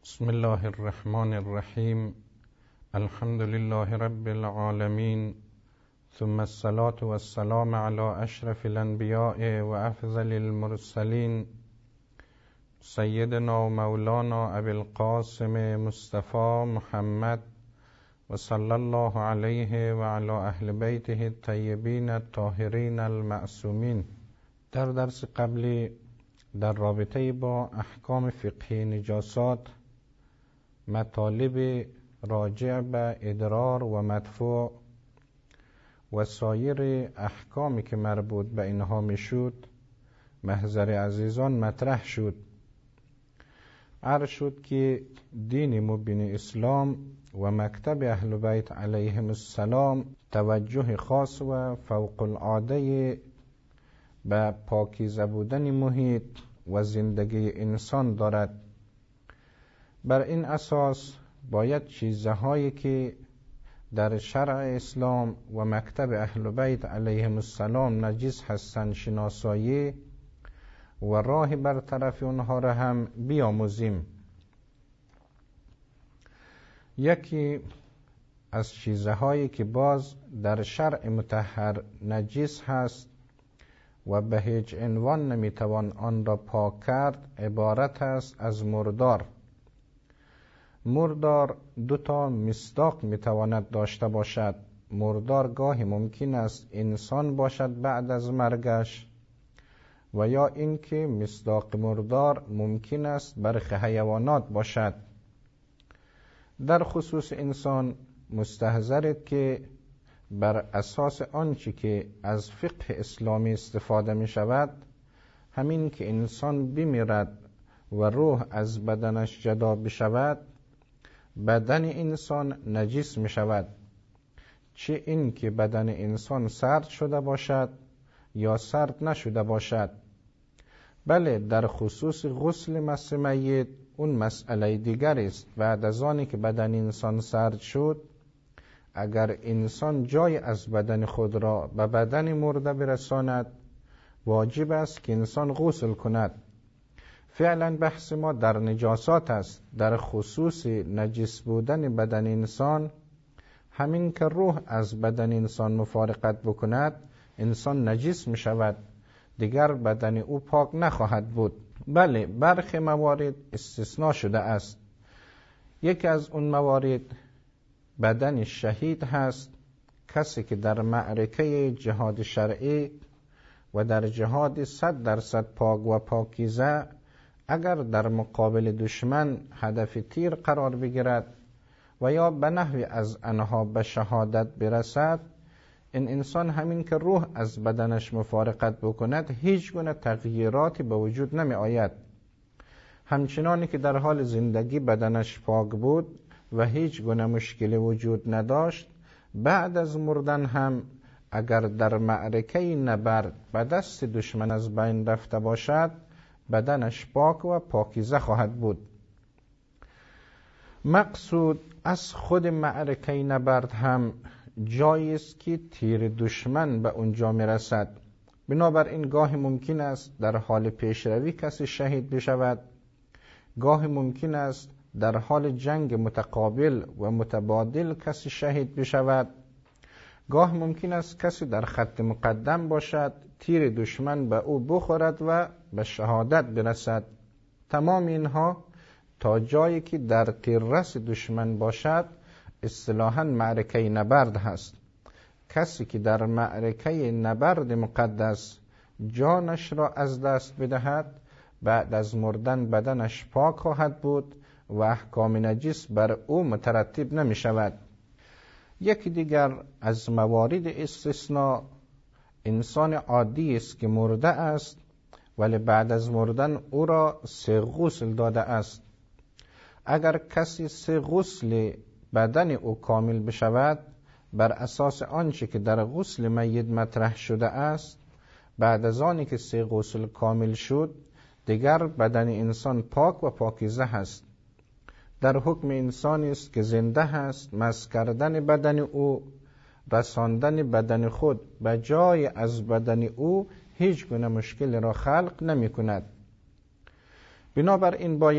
بسم الله الرحمن الرحیم. الحمد لله رب العالمین، ثم الصلاة والسلام على اشرف الانبیاء و افضل المرسلین، سیدنا و مولانا ابی القاسم مصطفى محمد و صلی الله علیه و علی اهل بیته الطیبین الطاهرین المعصومین. در درس قبلی در رابطه با احکام فقهی نجاسات مطالب راجع به ادرار و مدفوع و سایر احکامی که مربوط به اینها میشد محضر عزیزان مطرح شد. عرض شد که دین مبین اسلام و مکتب اهل بیت علیهم السلام توجه خاص و فوق العاده به پاکیزه بودن محیط و زندگی انسان دارد. بر این اساس باید چیزهایی که در شرع اسلام و مکتب اهل بیت علیهم السلام نجس هستند شناسایی و راه برطرف اونها را هم بیاموزیم. یکی از چیزهایی که باز در شرع مطهر نجس هست و به هیچ عنوان نمیتوان آن را پاک کرد عبارت است از مردار. مردار دو تا مصداق میتواند داشته باشد. مردار گاهی ممکن است انسان باشد بعد از مرگش، و یا اینکه مصداق مردار ممکن است برخی حیوانات باشد. در خصوص انسان مستحضرید که بر اساس آنچه که از فقه اسلامی استفاده می شود، همین که انسان بمیرد و روح از بدنش جدا بشود، بدن انسان نجس می شود، چه این که بدن انسان سرد شده باشد یا سرد نشده باشد. بله، در خصوص غسل مس میت اون مسئله دیگر است. بعد از آنی که بدن انسان سرد شد، اگر انسان جای از بدن خود را به بدن مرده برساند، واجب است که انسان غسل کند. فعلا بحث ما در نجاسات است. در خصوص نجس بودن بدن انسان، همین که روح از بدن انسان مفارقت بکند انسان نجس می شود، دیگر بدن او پاک نخواهد بود. بله، برخی موارد استثناء شده است. یکی از اون موارد بدن شهید هست. کسی که در معرکه جهاد شرعی و در جهاد 100% پاک و پاکیزه اگر در مقابل دشمن هدف تیر قرار بگیرد و یا به نحوی از آنها به شهادت برسد، این انسان همین که روح از بدنش مفارقت بکند هیچ گونه تغییراتی به وجود نمی آید. همچنانی که در حال زندگی بدنش پاک بود و هیچ گونه مشکلی وجود نداشت، بعد از مردن هم اگر در معرکه نبرد به دست دشمن از بین رفته باشد، بدنش پاک و پاکیزه خواهد بود. مقصود از خود معرکه نبرد هم جایی است که تیر دشمن به اونجا میرسد. بنابراین گاهی ممکن است در حال پیشروی کسی شهید بشود، گاهی ممکن است در حال جنگ متقابل و متبادل کسی شهید بشود، گاه ممکن است کسی در خط مقدم باشد، تیر دشمن به او بخورد و به شهادت برسد. تمام اینها تا جایی که در تیررس دشمن باشد اصطلاحاً معرکه نبرد هست. کسی که در معرکه نبرد مقدس جانش را از دست بدهد، بعد از مردن بدنش پاک خواهد بود و احکام نجس بر او مترتب نمی شود. یکی دیگر از موارد استثناء انسان عادی است که مرده است ولی بعد از مردن او را 3 غسل داده است. اگر کسی 3 غسل بدن او کامل بشود بر اساس آنچه که در غسل میت مطرح شده است، بعد از آنی که 3 غسل کامل شد دیگر بدن انسان پاک و پاکیزه است. در حکم انسانی است که زنده هست مس کردن بدن او، رساندن بدن خود به جای از بدن او هیچ گونه مشکل را خلق نمی کند. بنابراین باید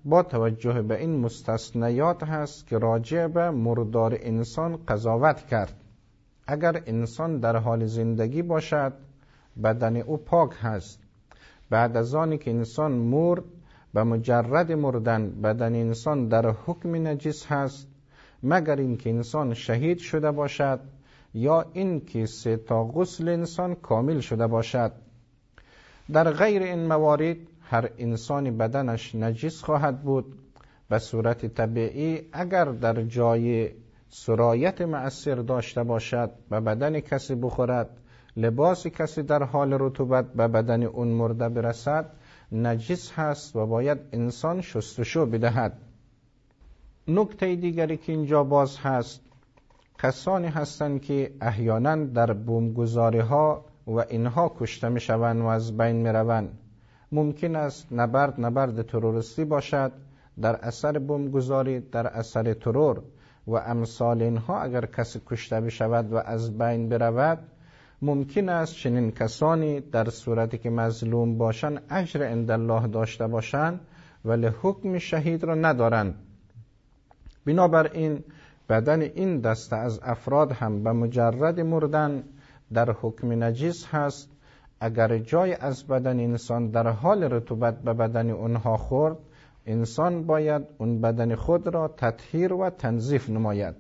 با توجه به این مستثنیات هست که راجع به مردار انسان قضاوت کرد. اگر انسان در حال زندگی باشد بدن او پاک هست. بعد از آنی که انسان مرد، به مجرد مردن بدن انسان در حکم نجس هست، مگر اینکه انسان شهید شده باشد یا اینکه 3 تا غسل انسان کامل شده باشد. در غیر این موارد هر انسانی بدنش نجس خواهد بود. به صورت طبیعی اگر در جای سرایت مؤثر داشته باشد به بدن کسی بخورد، لباس کسی در حال رطوبت به بدن اون مرده برسد، نجس هست و باید انسان شستشو بدهد. نکته دیگری که اینجا باز هست، کسانی هستند که احیانا در بمبگذاری ها و اینها کشته می شوند و از بین می روند. ممکن است نبرد تروریستی باشد در اثر بمبگذاری، در اثر ترور و امثال اینها. اگر کسی کشته بشود و از بین برود، ممکن است چنین کسانی در صورتی که مظلوم باشند اجر عند الله داشته باشند ولی حکم شهید را ندارند. بنابراین بدن این دسته از افراد هم به مجرد مردن در حکم نجس هست. اگر جای از بدن انسان در حال رطوبت به بدن اونها خورد، انسان باید اون بدن خود را تطهیر و تنظیف نماید.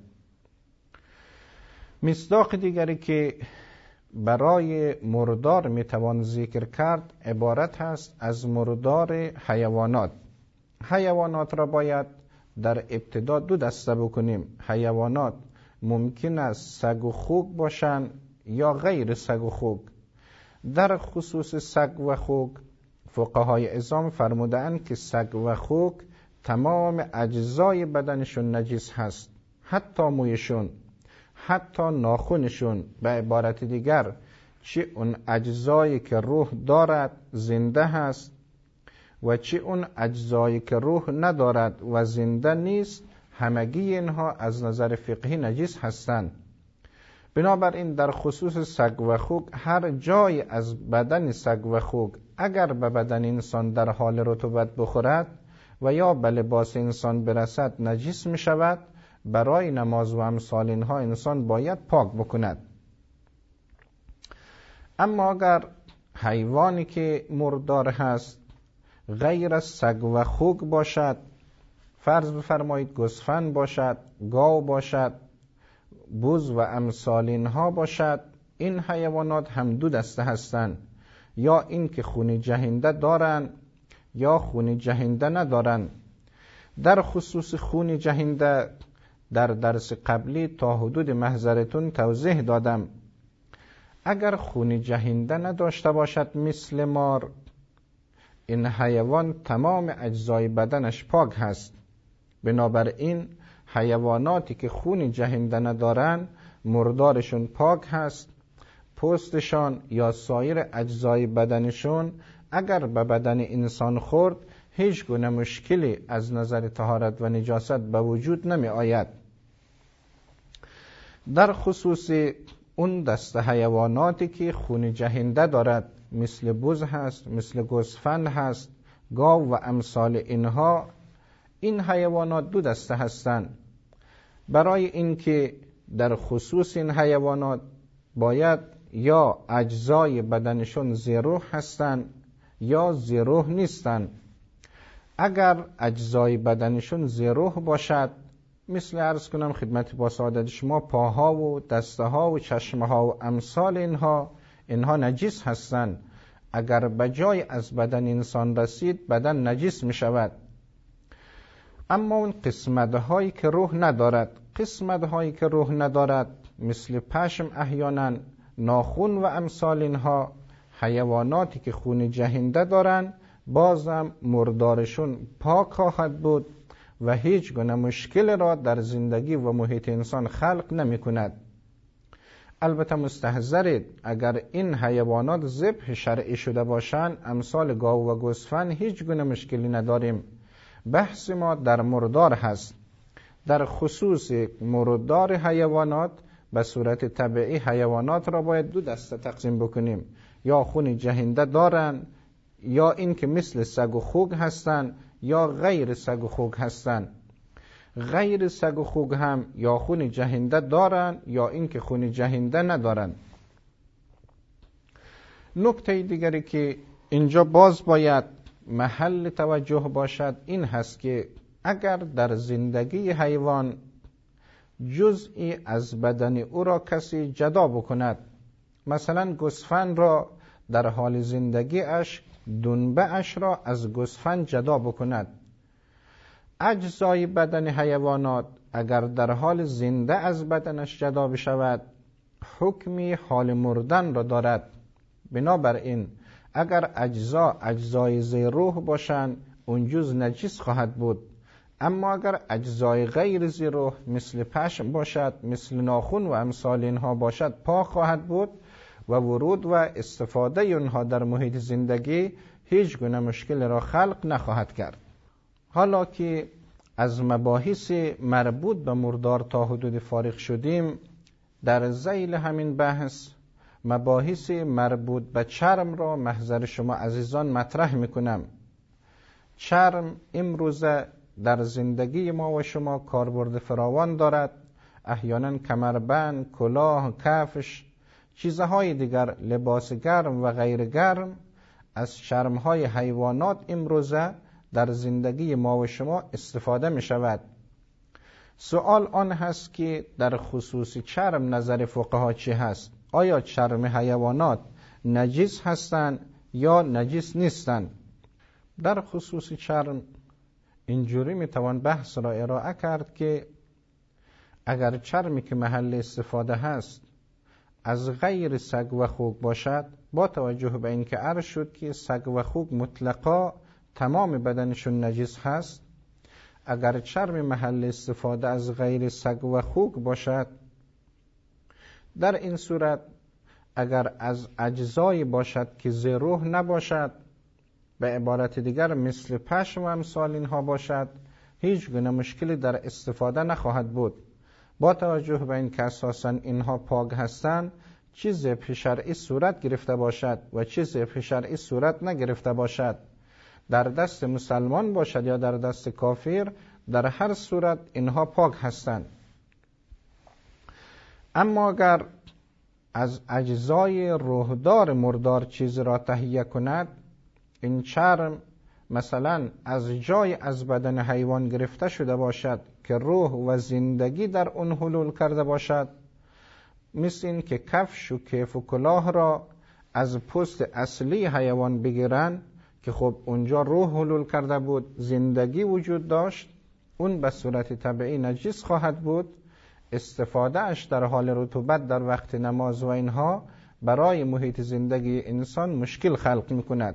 مصداق دیگری که برای مردار میتوان ذکر کرد عبارت هست از مردار حیوانات. حیوانات را باید در ابتدا 2 دسته بکنیم. حیوانات ممکن است سگ و خوک باشند یا غیر سگ و خوک. در خصوص سگ و خوک فقهای عظام فرمودند که سگ و خوک تمام اجزای بدنشون نجس هست، حتی مویشون، حتی ناخونشون. به عبارت دیگر چه اون اجزایی که روح دارد زنده هست و چه اون اجزایی که روح ندارد و زنده نیست، همگی اینها از نظر فقهی نجس هستند. بنابراین در خصوص سگ و خوک هر جای از بدن سگ و خوک اگر به بدن انسان در حال رطوبت بخورد و یا به لباس انسان برسد نجس می شود. برای نماز و امثال اینها انسان باید پاک بکند. اما اگر حیوانی که مردار هست غیر از سگ و خوک باشد، فرض بفرمایید گوسفند باشد، گاو باشد، بز و امثال اینها باشد، این حیوانات هم 2 دسته هستند. یا این که خون جهنده دارن یا خون جهنده ندارن. در خصوص خون جهنده در درس قبلی تا حدود محضرتون توضیح دادم. اگر خون جهنده نداشته باشد مثل مار، این حیوان تمام اجزای بدنش پاک هست. بنابراین حیواناتی که خون جهنده ندارن مردارشون پاک هست. پوستشان یا سایر اجزای بدنشون اگر به بدن انسان خورد هیچ گونه مشکلی از نظر طهارت و نجاست به وجود نمی آید. در خصوص اون دسته حیواناتی که خون جهنده دارد مثل بز هست، مثل گوسفند هست، گاو و امثال اینها، این حیوانات 2 دسته هستند. برای اینکه در خصوص این حیوانات باید یا اجزای بدنشون ذی‌روح هستند یا ذی‌روح نیستند. اگر اجزای بدنشون ذی‌روح باشد، مثل عرض کنم خدمت با سعادت شما پاها و دسته ها و چشمه ها و امثال اینها نجس هستند. اگر به جای از بدن انسان رسید بدن نجس می شود. اما اون قسمت هایی که روح ندارد مثل پشم، احیانا ناخون و امثال اینها، حیواناتی که خون جهنده دارن بازم مردارشون پاک خواهد بود و هیچ گونه مشکل را در زندگی و محیط انسان خلق نمی کند. البته مستحضرید اگر این حیوانات ذبح شرعی شده باشند، امثال گاو و گوسفند، هیچ گونه مشکلی نداریم. بحث ما در مردار هست. در خصوص مردار حیوانات به صورت طبیعی حیوانات را باید 2 دسته تقسیم بکنیم. یا خون جهنده دارن، یا این که مثل سگ و خوک هستن، یا غیر سگ و خوک هستند. غیر سگ و خوک هم یا خون جهنده دارن یا اینکه خون جهنده ندارن. نکته دیگری که اینجا باز باید محل توجه باشد این هست که اگر در زندگی حیوان جزئی از بدن او را کسی جدا بکند، مثلا گوسفند را در حال زندگی اش دنبه اش را از گوسفند جدا بکند، اجزای بدن حیوانات اگر در حال زنده از بدنش جدا بشود حکمی حال مردن را دارد. بنابراین اگر اجزای ذی روح باشند اون جز نجس خواهد بود، اما اگر اجزای غیر ذی روح مثل پشم باشد، مثل ناخن و امثال اینها باشد پاک خواهد بود و ورود و استفاده اونها در محیط زندگی هیچ گونه مشکل را خلق نخواهد کرد. حالا که از مباحث مربوط به مردار تا حدود فارغ شدیم، در ذیل همین بحث مباحث مربوط به چرم را محضر شما عزیزان مطرح میکنم. چرم امروزه در زندگی ما و شما کاربرد فراوان دارد. احیانا کمربند، کلاه، کفش، چیزهای دیگر، لباس گرم و غیر گرم از چرمهای حیوانات امروزه در زندگی ما و شما استفاده می شود. سوال آن هست که در خصوص چرم نظر فقها چی هست؟ آیا چرم حیوانات نجس هستند یا نجس نیستند؟ در خصوص چرم اینجوری می توان بحث را ارائه کرد که اگر چرمی که محل استفاده هست از غیر سگ و خوک باشد، با توجه به اینکه عرض شد که سگ و خوک مطلقا تمام بدنشون نجس هست، اگر چرم محل استفاده از غیر سگ و خوک باشد، در این صورت اگر از اجزایی باشد که ذی روح نباشد، به عبارت دیگر مثل پشم و امثال اینها باشد، هیچ گونه مشکلی در استفاده نخواهد بود. با توجه به این که اساساً اینها پاک هستند، چه ذبح شرعی صورت گرفته باشد و چه ذبح شرعی صورت نگرفته باشد، در دست مسلمان باشد یا در دست کافر، در هر صورت اینها پاک هستند. اما اگر از اجزای روحدار مردار چیز را تهیه کند، این چرم مثلا از جای از بدن حیوان گرفته شده باشد که روح و زندگی در اون حلول کرده باشد، مثل این که کفش و کیف و کلاه را از پوست اصلی حیوان بگیرن که خب اونجا روح حلول کرده بود، زندگی وجود داشت، اون به صورت طبیعی نجس خواهد بود. استفاده اش در حال رطوبت در وقت نماز و اینها برای محیط زندگی انسان مشکل خلق میکند.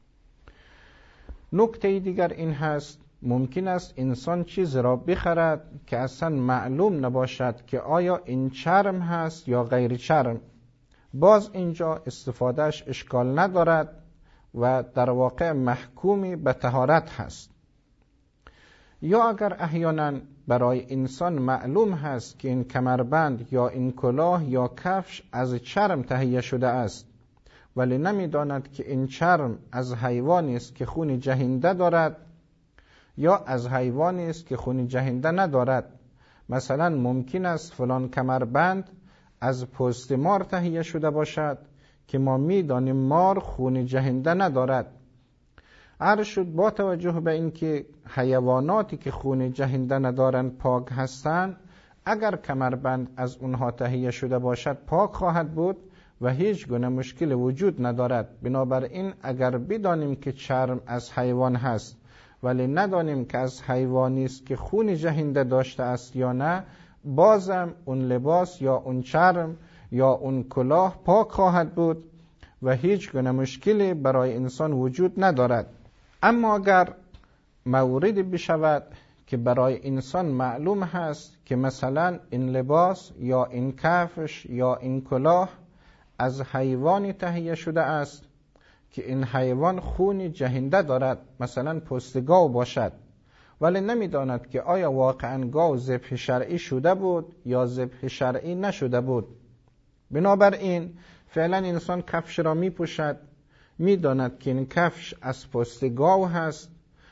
نکته دیگر این هست، ممکن است انسان چیز را بخرد که اصلا معلوم نباشد که آیا این چرم هست یا غیر چرم. باز اینجا استفادهش اشکال ندارد و در واقع محکومی به طهارت هست. یا اگر احیانا برای انسان معلوم هست که این کمربند یا این کلاه یا کفش از چرم تهیه شده است، ولی نمیداند که این چرم از حیوانی است که خون جهنده دارد یا از حیوانی است که خون جهنده ندارد. مثلا ممکن است فلان کمربند از پوست مار تهیه شده باشد که ما میدانیم مار خون جهنده ندارد. عرض شد با توجه به اینکه حیواناتی که خون جهنده ندارند پاک هستند، اگر کمربند از اونها تهیه شده باشد پاک خواهد بود و هیچ گونه مشکل وجود ندارد. بنابراین اگر بدانیم که چرم از حیوان هست ولی ندانیم که از حیوانی است که خون جهنده داشته است یا نه، بازم اون لباس یا اون چرم یا اون کلاه پاک خواهد بود و هیچ گونه مشکلی برای انسان وجود ندارد. اما اگر موردی بشود که برای انسان معلوم هست که مثلا این لباس یا این کفش یا این کلاه از حیوانی تهیه شده است که این حیوان خون جهنده دارد، مثلا پوست گاو باشد، ولی نمیداند که آیا واقعا گاو ذبح شرعی شده بود یا ذبح شرعی نشده بود. بنابراین فعلا انسان کفش را می پوشد، میداند که این کفش از پوست گاو هست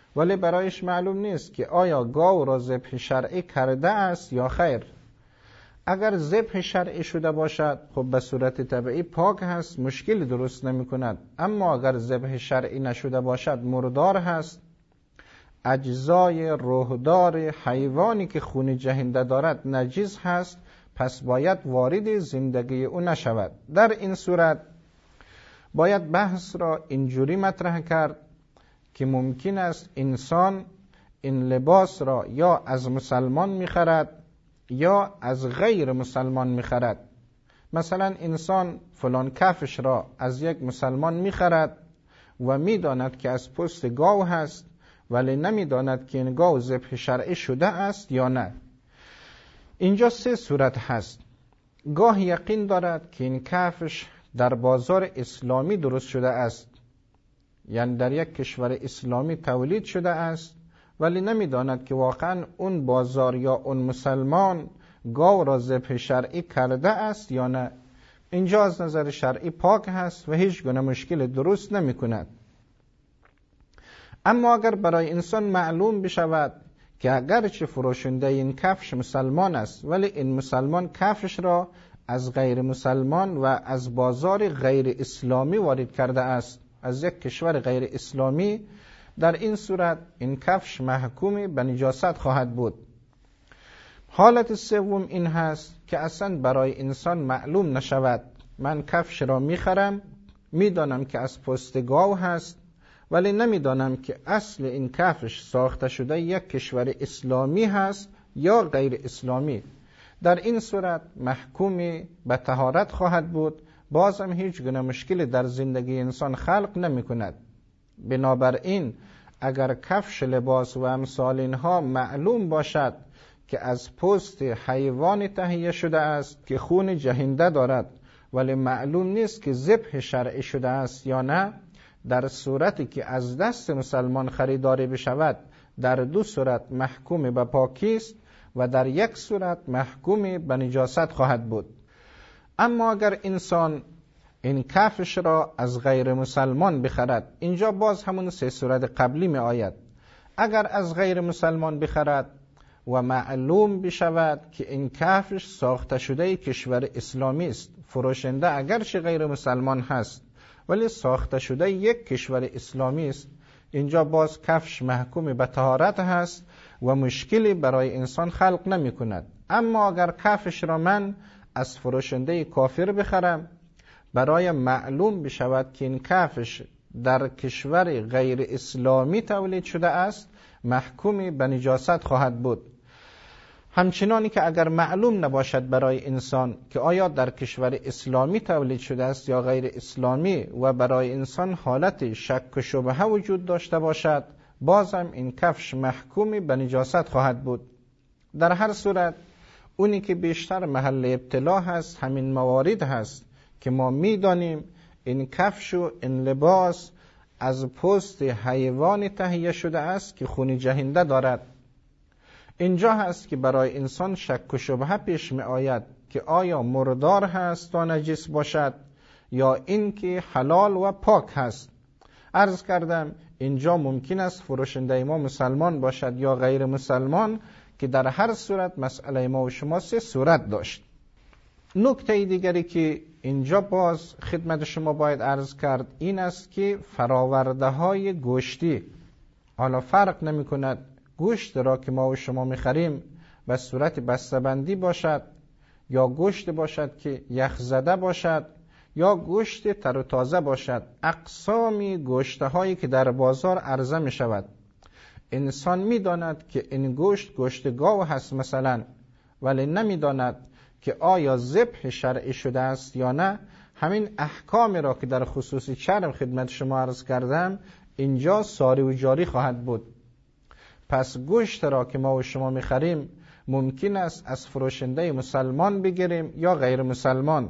ولی برایش معلوم نیست که آیا گاو را ذبح شرعی کرده است یا خیر. اگر ذبح شرعی شده باشد خب به صورت طبیعی پاک هست، مشکلی درست نمی کند. اما اگر ذبح شرعی نشده باشد، مردار هست، اجزای روحدار حیوانی که خون جهنده دارد نجس هست، پس باید وارد زندگی او نشود. در این صورت باید بحث را اینجوری مطرح کرد که ممکن است انسان این لباس را یا از مسلمان می‌خرد یا از غیر مسلمان می‌خرد. مثلا انسان فلان کفش را از یک مسلمان می‌خرد و می‌داند که از پوست گاو هست، ولی نمی‌داند که این گاو ذبح شرعی شده است یا نه. اینجا سه صورت هست. گاه یقین دارد که این کفش در بازار اسلامی درست شده است، یعنی در یک کشور اسلامی تولید شده است، ولی نمی‌داند که واقعا اون بازار یا اون مسلمان گاو را ذبح شرعی کرده است یا نه. اینجا از نظر شرعی پاک هست و هیچ گونه مشکل درست نمی کند. اما اگر برای انسان معلوم بشود که اگرچه فروشنده این کفش مسلمان است، ولی این مسلمان کفش را از غیر مسلمان و از بازار غیر اسلامی وارد کرده است، از یک کشور غیر اسلامی، در این صورت این کفش محکوم به نجاست خواهد بود. حالت سوم این هست که اصلا برای انسان معلوم نشود. من کفش را میخرم، میدانم که از پوست گاو هست، ولی نمیدانم که اصل این کفش ساخته شده یک کشور اسلامی هست یا غیر اسلامی. در این صورت محکوم به طهارت خواهد بود، بازم هیچ گونه مشکل در زندگی انسان خلق نمی کند. بنابراین اگر کفش، لباس و امثال اینها معلوم باشد که از پوست حیوان تهیه شده است که خون جهنده دارد، ولی معلوم نیست که ذبح شرعی شده است یا نه، در صورتی که از دست مسلمان خریداری بشود، در دو صورت محکوم به پاکی است و در یک صورت محکوم به نجاست خواهد بود. اما اگر انسان این کفش را از غیر مسلمان بخرد، اینجا باز همون سه صورت قبلی می آید. اگر از غیر مسلمان بخرد و معلوم بشود که این کفش ساخته شده کشور اسلامی است، فروشنده اگرچه غیر مسلمان هست ولی ساخته شده یک کشور اسلامی است، اینجا باز کفش محکوم به طهارت هست و مشکلی برای انسان خلق نمی کند. اما اگر کفش را من از فروشنده کافر بخرم، برای معلوم بشود که این کفش در کشور غیر اسلامی تولید شده است، محکوم به نجاست خواهد بود. همچنانی که اگر معلوم نباشد برای انسان که آیا در کشور اسلامی تولید شده است یا غیر اسلامی و برای انسان حالت شک و شبهه وجود داشته باشد، بازم این کفش محکوم به نجاست خواهد بود. در هر صورت اونی که بیشتر محل ابتلا هست همین موارد هست که ما میدانیم این کفش و این لباس از پوست حیوان تهیه شده است که خون جهنده دارد. اینجا هست که برای انسان شک و شبهه پیش می آید که آیا مردار هست تا نجس باشد یا این که حلال و پاک هست. عرض کردم اینجا ممکن است فروشنده ما مسلمان باشد یا غیر مسلمان، که در هر صورت مسئله ما و شما سه صورت داشت. نکته دیگری که اینجا باز خدمت شما باید عرض کرد این است که فراورده های گوشتی، حالا فرق نمی کند گوشت را که ما و شما می‌خریم به صورت بسته‌بندی باشد یا گوشت باشد که یخ زده باشد یا گوشت تر و تازه باشد، اقسامی گوشت‌هایی که در بازار عرضه می‌شود، انسان می‌داند که این گوشت گاو هست مثلا، ولی نمی‌داند که آیا ذبح شرعی شده است یا نه. همین احکامی را که در خصوص چرم خدمت شما عرض کردم اینجا ساری و جاری خواهد بود. پس گوشت را که ما و شما می‌خریم ممکن است از فروشنده مسلمان بگیریم یا غیر مسلمان.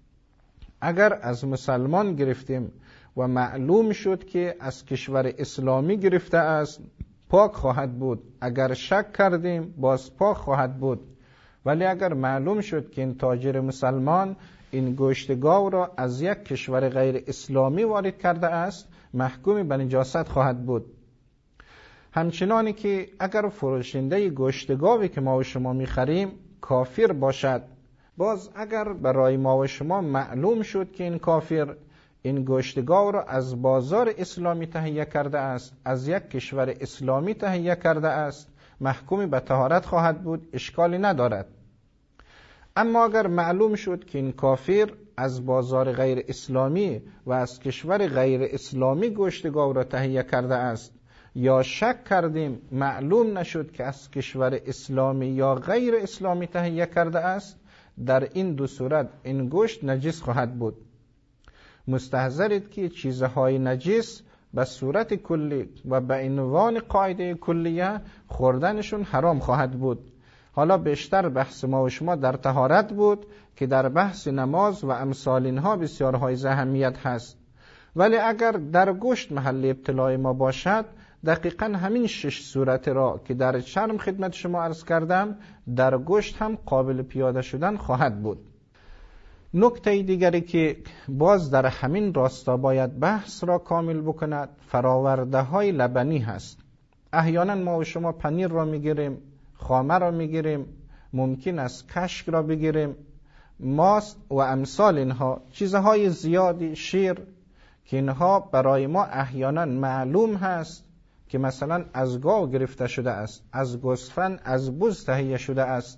اگر از مسلمان گرفتیم و معلوم شد که از کشور اسلامی گرفته است، پاک خواهد بود. اگر شک کردیم باز پاک خواهد بود. ولی اگر معلوم شد که این تاجر مسلمان این گوشت گاو را از یک کشور غیر اسلامی وارد کرده است، محکوم به نجاست خواهد بود. همچنانی که اگر فروشنده گوشت گاوی که ما و شما میخریم کافر باشد، باز اگر برای ما و شما معلوم شد که این کافر این گوشت گاو را از بازار اسلامی تهیه کرده است، از یک کشور اسلامی تهیه کرده است، محکوم به طهارت خواهد بود، اشکالی ندارد. اما اگر معلوم شد که این کافر از بازار غیر اسلامی و از کشور غیر اسلامی گوشت گاو را تهیه کرده است، یا شک کردیم معلوم نشد که از کشور اسلامی یا غیر اسلامی تهیه کرده است، در این دو صورت این گوشت نجس خواهد بود. مستحضرید که چیزهای نجس به صورت کلی و به عنوان قاعده کلیه خوردنشون حرام خواهد بود. حالا بیشتر بحث ما و شما در طهارت بود که در بحث نماز و امثال اینها بسیار های اهمیت هست. ولی اگر در گوشت محل ابتلای ما باشد، دقیقاً همین 6 صورت را که در چرم خدمت شما عرض کردم در گوشت هم قابل پیاده شدن خواهد بود. نکته دیگری که باز در همین راستا باید بحث را کامل بکند فراورده های لبنی هست. احیانا ما و شما پنیر را میگیریم، خامه را میگیریم، ممکن است کشک را بگیریم، ماست و امثال اینها، چیزهای زیادی، شیر، که اینها برای ما احیانا معلوم هست که مثلا از گاو گرفته شده است، از گوسفند، از بز تهیه شده است.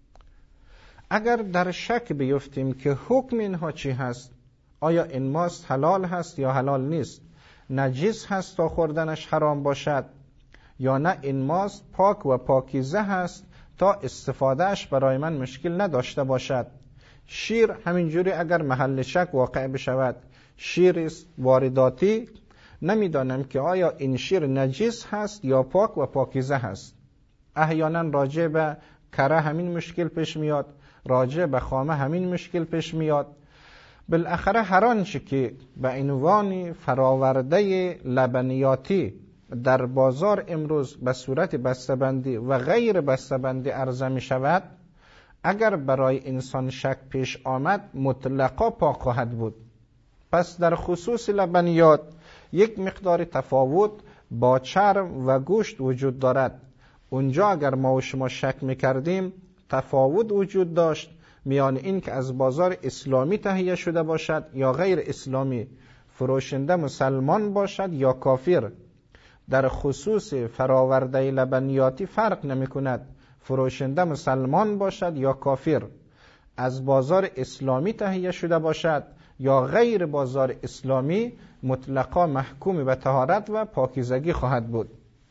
اگر در شک بیفتیم که حکم اینها چی هست، آیا این ماست حلال هست یا حلال نیست، نجس هست تا خوردنش حرام باشد، یا نه این ماست پاک و پاکیزه هست تا استفادهش برای من مشکل نداشته باشد. شیر همینجوری اگر محل شک واقع بشود، شیر است وارداتی، نمیدانم که آیا این شیر نجس هست یا پاک و پاکیزه هست. احیانا راجع به کره همین مشکل پیش میاد، راجع به خامه همین مشکل پیش میاد. بالاخره هر آنچه که به عنوان فراورده لبنیاتی در بازار امروز به صورت بسته‌بندی و غیر بسته‌بندی عرضه می شود، اگر برای انسان شک پیش آمد مطلقا پاک خواهد بود. پس در خصوص لبنیات یک مقدار تفاوت با چرم و گوشت وجود دارد. اونجا اگر ما و شما شک میکردیم تفاوت وجود داشت میان این که از بازار اسلامی تهیه شده باشد یا غیر اسلامی، فروشنده مسلمان باشد یا کافر. در خصوص فراورده لبنیاتی فرق نمی کند، فروشنده مسلمان باشد یا کافر، از بازار اسلامی تهیه شده باشد یا غیر بازار اسلامی، مطلقا محکوم به طهارت و پاکیزگی خواهد بود.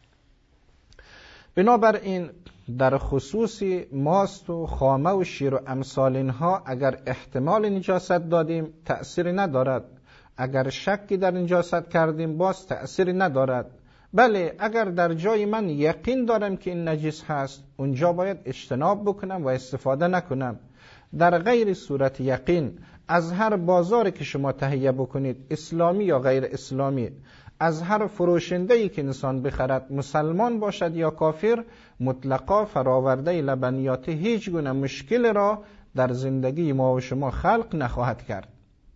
بنابراین در خصوص ماست و خامه و شیر و امثال اینها اگر احتمال نجاست دادیم تأثیری ندارد، اگر شکی در نجاست کردیم باز تأثیری ندارد. بله اگر در جای من یقین دارم که این نجس هست، اونجا باید اجتناب بکنم و استفاده نکنم. در غیر صورت یقین از هر بازاری که شما تهیه بکنید، اسلامی یا غیر اسلامی، از هر فروشنده‌ای که انسان بخرد، مسلمان باشد یا کافر، مطلقا فراورده لبنیات هیچ گونه مشکل را در زندگی ما و شما خلق نخواهد کرد.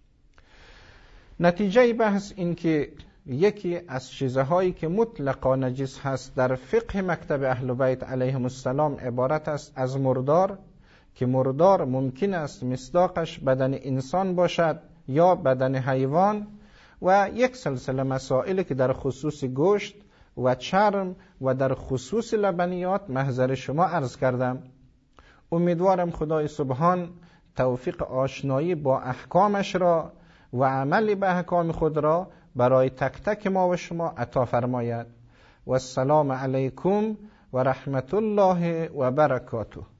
نتیجه بحث این که یکی از چیزهایی که مطلقا نجس هست در فقه مکتب اهل بیت علیهم السلام عبارت است از مردار، که مردار ممکن است مصداقش بدن انسان باشد یا بدن حیوان، و یک سلسله مسائل که در خصوص گوشت و چرم و در خصوص لبنیات محضر شما عرض کردم. امیدوارم خدای سبحان توفیق آشنایی با احکامش را و عمل به احکام خود را برای تک تک ما و شما عطا فرماید. و السلام علیکم و رحمت الله و برکاته.